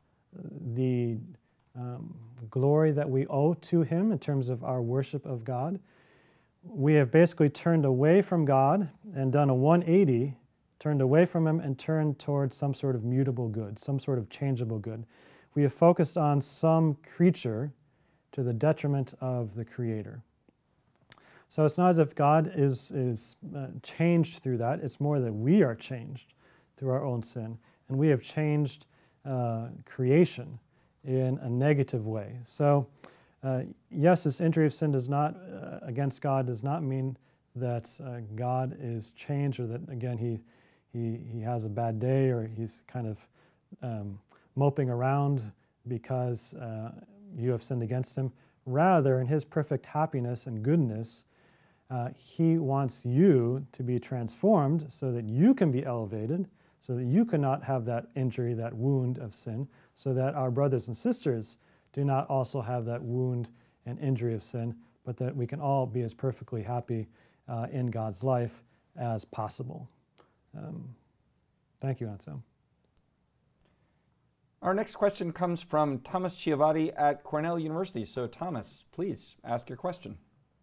the um, glory that we owe to him in terms of our worship of God. We have basically turned away from God and done a one eighty, turned away from him and turned towards some sort of mutable good, some sort of changeable good. We have focused on some creature to the detriment of the Creator. So it's not as if God is, is uh, changed through that. It's more that we are changed through our own sin. And we have changed uh, creation in a negative way. So uh, yes, this injury of sin does not, uh, against God, does not mean that uh, God is changed, or that, again, he, he, he has a bad day, or he's kind of um, moping around because uh, you have sinned against him. Rather, in his perfect happiness and goodness, Uh, he wants you to be transformed so that you can be elevated, so that you cannot have that injury, that wound of sin, so that our brothers and sisters do not also have that wound and injury of sin, but that we can all be as perfectly happy uh, in God's life as possible. Um, thank you, Anselm. Our next question comes from Thomas Chiavati at Cornell University. So Thomas, please ask your question.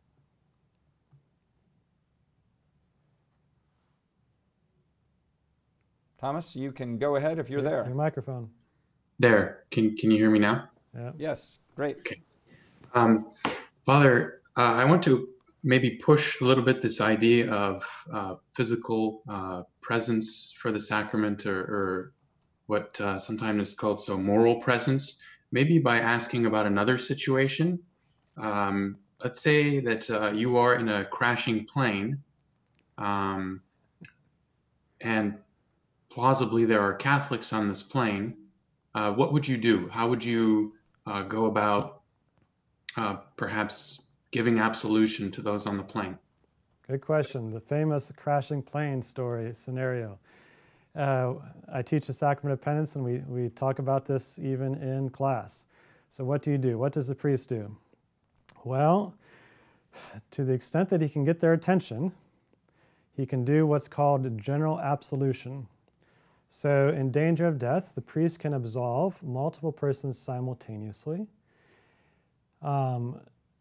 Thomas, you can go ahead if you're your, there. Your microphone. There. Can can you hear me now? Yeah. Yes, great. Okay. Um, Father, uh, I want to maybe push a little bit this idea of uh, physical uh, presence for the sacrament, or, or what uh, sometimes is called so moral presence, maybe by asking about another situation. Um, let's say that uh, you are in a crashing plane, um, and plausibly there are Catholics on this plane. Uh, what would you do? How would you uh, go about uh, perhaps giving absolution to those on the plane? Good question. The famous crashing plane story scenario. Uh, I teach the Sacrament of Penance, and we, we talk about this even in class. So what do you do? What does the priest do? Well, to the extent that he can get their attention, he can do what's called general absolution. So in danger of death, the priest can absolve multiple persons simultaneously. Um,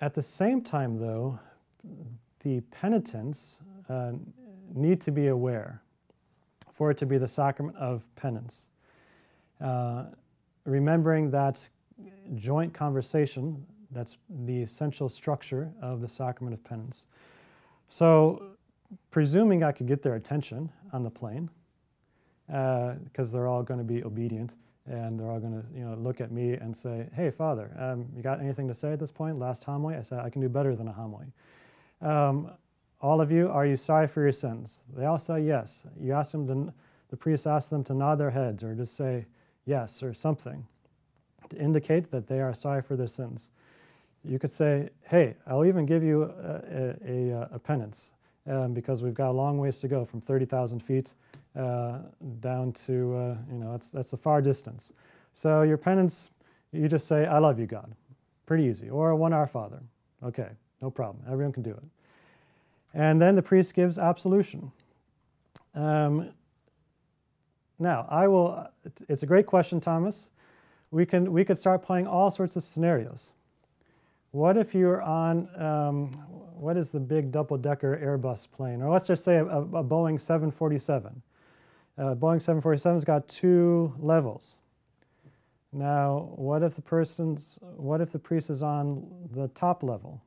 At the same time, though, the penitents uh, need to be aware for it to be the sacrament of penance. Uh, remembering that joint conversation, that's the essential structure of the sacrament of penance. So, presuming I could get their attention on the plane, because uh, they're all going to be obedient, and they're all going to, you know, look at me and say, "Hey, Father, um, you got anything to say at this point? Last homily?" I said, "I can do better than a homily." Um, all of you, are you sorry for your sins? They all say yes. You ask them to, the priest asks them to nod their heads or just say yes or something to indicate that they are sorry for their sins. You could say, "Hey, I'll even give you a, a, a, a penance um, because we've got a long ways to go from thirty thousand feet uh, down to, uh, you know, that's, that's a far distance. So your penance, you just say, 'I love you, God.' Pretty easy. Or one Our Father. Okay, no problem. Everyone can do it. And then the priest gives absolution. Um, now, I will, it's a great question, Thomas. We can, we could start playing all sorts of scenarios. What if you're on, um, what is the big double-decker Airbus plane? Or let's just say a, a Boeing seven forty-seven. Uh, Boeing seven forty-seven's got two levels. Now, what if the person's, what if the priest is on the top level?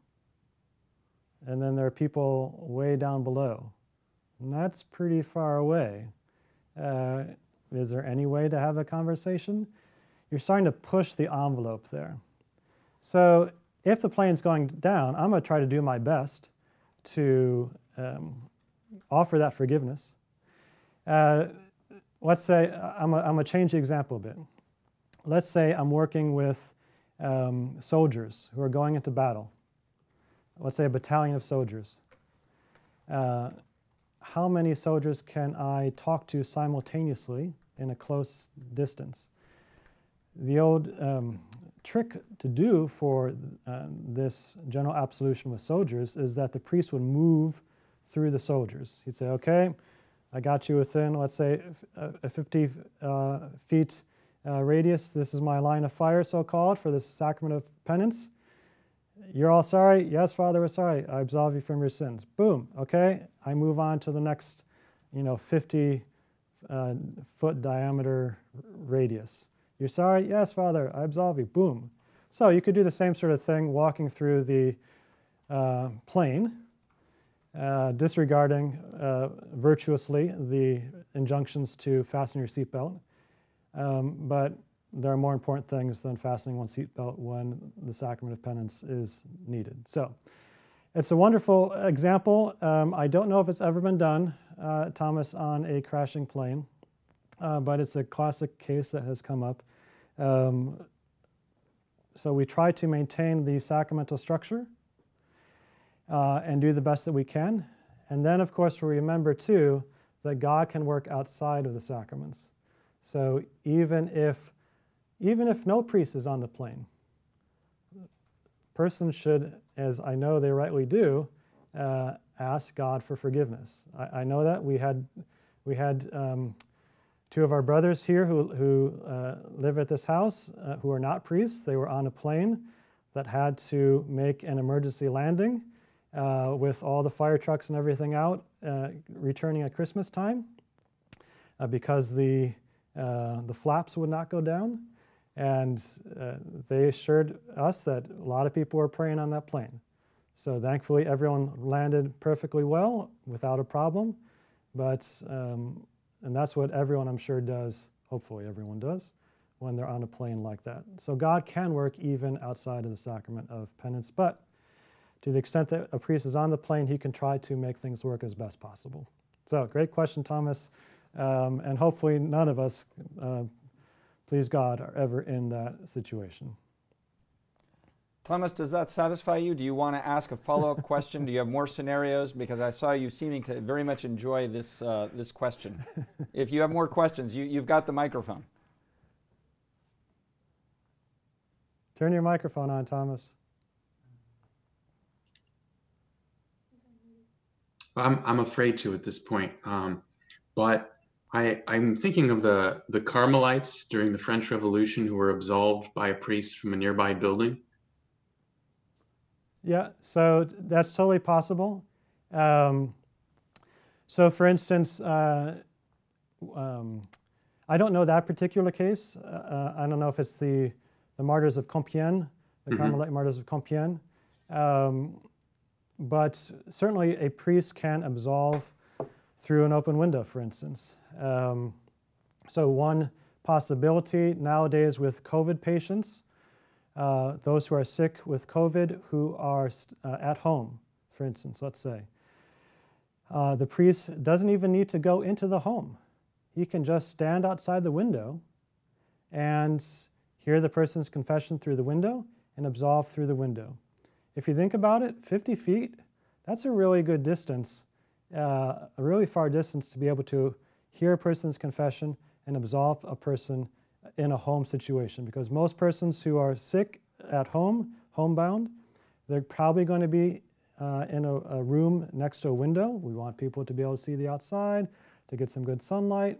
And then there are people way down below. And that's pretty far away. Uh, is there any way to have a conversation? You're starting to push the envelope there. So if the plane's going down, I'm going to try to do my best to um, offer that forgiveness. Uh, let's say, I'm going to change the example a bit. Let's say I'm working with um, soldiers who are going into battle. Let's say a battalion of soldiers. Uh, how many soldiers can I talk to simultaneously in a close distance? The old um, trick to do for uh, this general absolution with soldiers is that the priest would move through the soldiers. He'd say, "Okay, I got you within, let's say, a fifty uh, feet uh, radius. This is my line of fire, so-called, for this sacrament of penance. You're all sorry? Yes, Father, we're sorry. I absolve you from your sins." Boom. Okay, I move on to the next, you know, fifty uh, foot diameter radius. "You're sorry? Yes, Father, I absolve you." Boom. So you could do the same sort of thing walking through the uh, plane, uh, disregarding uh, virtuously the injunctions to fasten your seatbelt. Um, but there are more important things than fastening one seatbelt when the sacrament of penance is needed. So it's a wonderful example. Um, I don't know if it's ever been done, uh, Thomas, on a crashing plane. Uh, but it's a classic case that has come up. Um, so we try to maintain the sacramental structure uh, and do the best that we can. And then, of course, we remember, too, that God can work outside of the sacraments. So even if, even if no priest is on the plane, person should, as I know they rightly do, uh, ask God for forgiveness. I, I know that. We had, we had um, two of our brothers here who, who uh, live at this house uh, who are not priests. They were on a plane that had to make an emergency landing uh, with all the fire trucks and everything out, uh, returning at Christmas time uh, because the, uh, the flaps would not go down. And uh, they assured us that a lot of people were praying on that plane. So thankfully everyone landed perfectly well without a problem. But um, And that's what everyone, I'm sure, does, hopefully everyone does, when they're on a plane like that. So God can work even outside of the sacrament of penance, but to the extent that a priest is on the plane, he can try to make things work as best possible. So great question, Thomas, um, and hopefully none of us, uh, please God, are ever in that situation. Thomas, does that satisfy you? Do you want to ask a follow-up question? Do you have more scenarios? Because I saw you seeming to very much enjoy this uh, this question. If you have more questions, you, you've got the microphone. Turn your microphone on, Thomas. I'm I'm afraid to at this point, um, but I I'm thinking of the the Carmelites during the French Revolution who were absolved by a priest from a nearby building. Yeah, so that's totally possible. Um, so for instance, uh, um, I don't know that particular case. Uh, I don't know if it's the, the martyrs of Compiègne, the mm-hmm. Carmelite martyrs of Compiègne. Um, but certainly a priest can absolve through an open window, for instance. Um, so one possibility nowadays with COVID patients, uh, those who are sick with COVID who are uh, at home, for instance, let's say, uh, the priest doesn't even need to go into the home. He can just stand outside the window and hear the person's confession through the window and absolve through the window. If you think about it, fifty feet, that's a really good distance, uh, a really far distance to be able to hear a person's confession and absolve a person in a home situation. Because most persons who are sick at home, homebound, they're probably going to be uh, in a, a room next to a window. We want people to be able to see the outside, to get some good sunlight.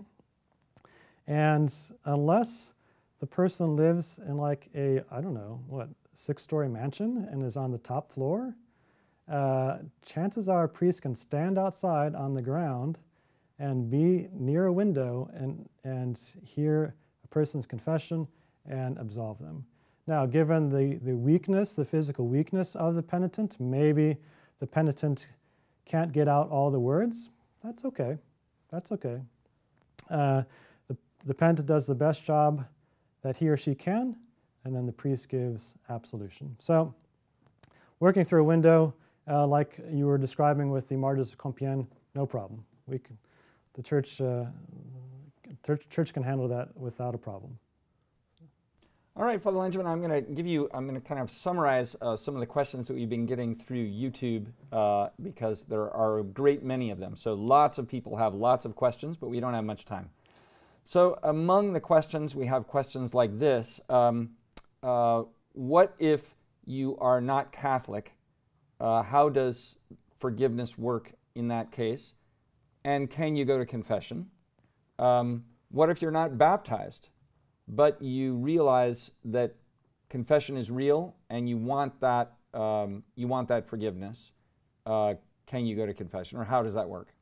And unless the person lives in like a, I don't know, what, six-story mansion and is on the top floor, uh, chances are a priest can stand outside on the ground and be near a window and, and hear a person's confession and absolve them. Now, given the, the weakness, the physical weakness of the penitent, maybe the penitent can't get out all the words. That's okay. That's okay. Uh, the, the penitent does the best job that he or she can, and then the priest gives absolution. So working through a window, uh, like you were describing with the martyrs of Compiègne, no problem. We can, the church, uh, church, church can handle that without a problem. All right, Father Langevin, I'm going to give you, I'm going to kind of summarize uh, some of the questions that we've been getting through YouTube uh, because there are a great many of them. So lots of people have lots of questions, but we don't have much time. So among the questions, we have questions like this. Um, uh, what if you are not Catholic? Uh, how does forgiveness work in that case? And can you go to confession? Um, what if you're not baptized, but you realize that confession is real and you want that, um, you want that forgiveness? Uh, can you go to confession, or how does that work?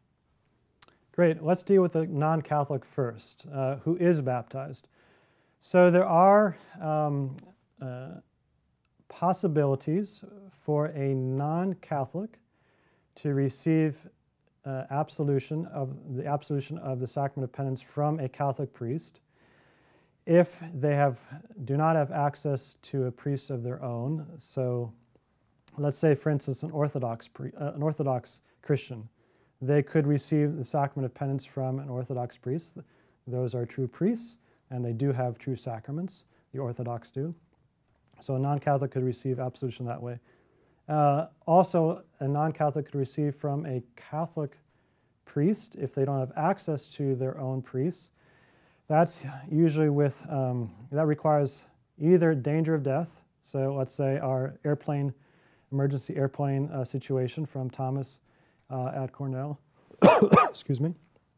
Great. Let's deal with the non-Catholic first, uh, who is baptized. So there are um, uh, possibilities for a non-Catholic to receive uh, absolution of the absolution of the sacrament of penance from a Catholic priest if they have do not have access to a priest of their own. So let's say, for instance, an Orthodox pri- uh, an Orthodox Christian. They could receive the sacrament of penance from an Orthodox priest. Those are true priests, and they do have true sacraments. The Orthodox do. So a non-Catholic could receive absolution that way. Uh, also, a non-Catholic could receive from a Catholic priest if they don't have access to their own priests. That's usually with, um, that requires either danger of death. So let's say our airplane, emergency airplane uh, situation from Thomas Uh, at Cornell, excuse me.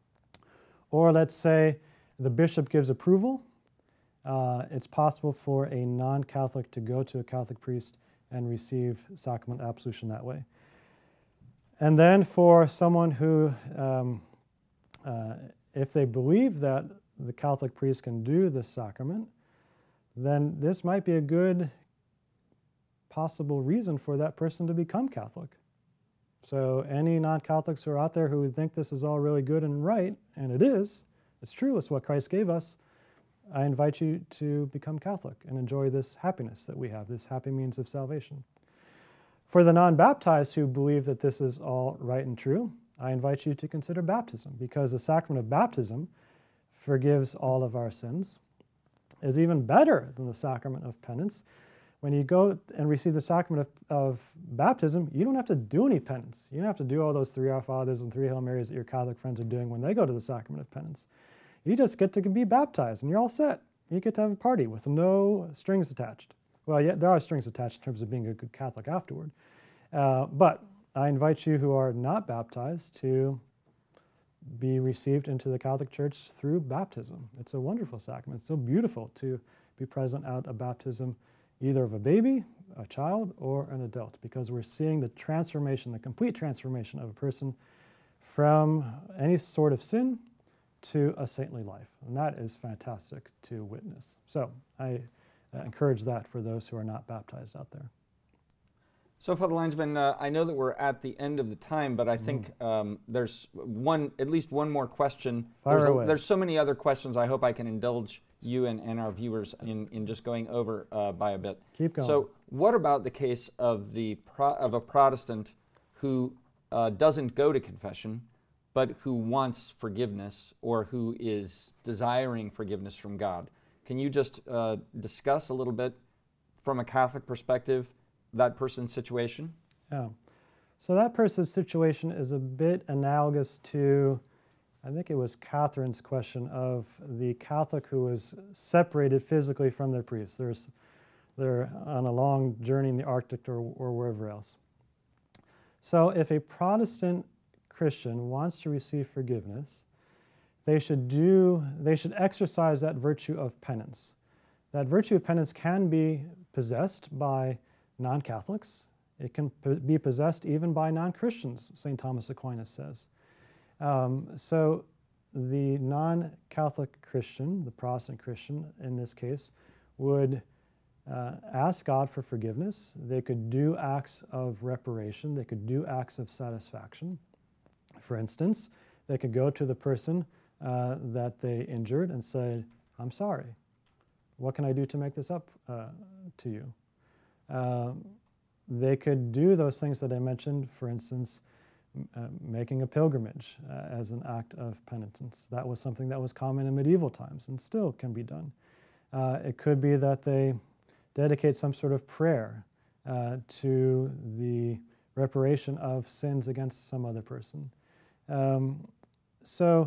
Or let's say the bishop gives approval. Uh, it's possible for a non-Catholic to go to a Catholic priest and receive sacrament absolution that way. And then for someone who, um, uh, if they believe that the Catholic priest can do this sacrament, then this might be a good possible reason for that person to become Catholic. So any non-Catholics who are out there who think this is all really good and right, and it is, it's true, it's what Christ gave us, I invite you to become Catholic and enjoy this happiness that we have, this happy means of salvation. For the non-baptized who believe that this is all right and true, I invite you to consider baptism, because the sacrament of baptism forgives all of our sins, is even better than the sacrament of penance. When you go and receive the sacrament of, of baptism, you don't have to do any penance. You don't have to do all those three Our Fathers and three Hail Marys that your Catholic friends are doing when they go to the sacrament of penance. You just get to be baptized and you're all set. You get to have a party with no strings attached. Well, yeah, there are strings attached in terms of being a good Catholic afterward. Uh, but I invite you who are not baptized to be received into the Catholic Church through baptism. It's a wonderful sacrament. It's so beautiful to be present at a baptism either of a baby, a child, or an adult, because we're seeing the transformation, the complete transformation of a person from any sort of sin to a saintly life. And that is fantastic to witness. So I uh, encourage that for those who are not baptized out there. So, Father Landsman, uh, I know that we're at the end of the time, but I think um, there's one, at least one more question. Fire there's, a, away. there's so many other questions. I hope I can indulge you and, and our viewers in, in just going over uh, by a bit. Keep going. So, what about the case of the pro of a Protestant who uh, doesn't go to confession, but who wants forgiveness or who is desiring forgiveness from God? Can you just uh, discuss a little bit from a Catholic perspective that person's situation? Yeah. So that person's situation is a bit analogous to, I think it was Catherine's question of the Catholic who was separated physically from their priest. There's, they're on a long journey in the Arctic or, or wherever else. So if a Protestant Christian wants to receive forgiveness, they should do, they should exercise that virtue of penance. That virtue of penance can be possessed by non-Catholics. It can be possessed even by non-Christians, Saint Thomas Aquinas says. Um, so the non-Catholic Christian, the Protestant Christian in this case, would uh, ask God for forgiveness. They could do acts of reparation. They could do acts of satisfaction. For instance, they could go to the person uh, that they injured and say, "I'm sorry. What can I do to make this up uh, to you?" Uh, they could do those things that I mentioned, for instance, uh, making a pilgrimage uh, as an act of penitence. That was something that was common in medieval times and still can be done. Uh, it could be that they dedicate some sort of prayer uh, to the reparation of sins against some other person. Um, so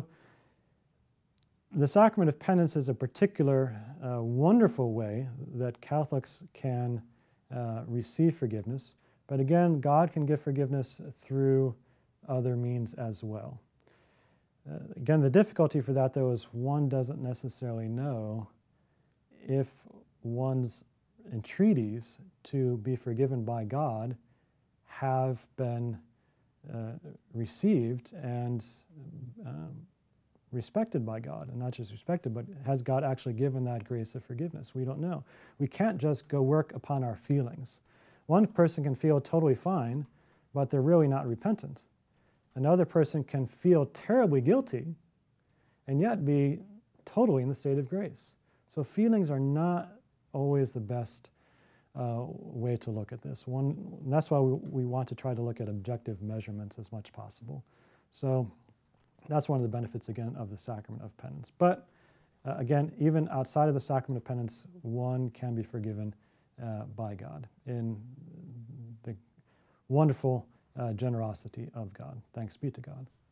the sacrament of penance is a particular uh, wonderful way that Catholics can Uh, receive forgiveness. But again, God can give forgiveness through other means as well. Uh, again, the difficulty for that, though, is one doesn't necessarily know if one's entreaties to be forgiven by God have been uh, received and um, respected by God, and not just respected, but has God actually given that grace of forgiveness? We don't know. We can't just go work upon our feelings. One person can feel totally fine, but they're really not repentant. Another person can feel terribly guilty and yet be totally in the state of grace. So feelings are not always the best uh, way to look at this. One, that's why we, we want to try to look at objective measurements as much possible. So that's one of the benefits, again, of the sacrament of penance. But uh, again, even outside of the sacrament of penance, one can be forgiven uh, by God in the wonderful uh, generosity of God. Thanks be to God.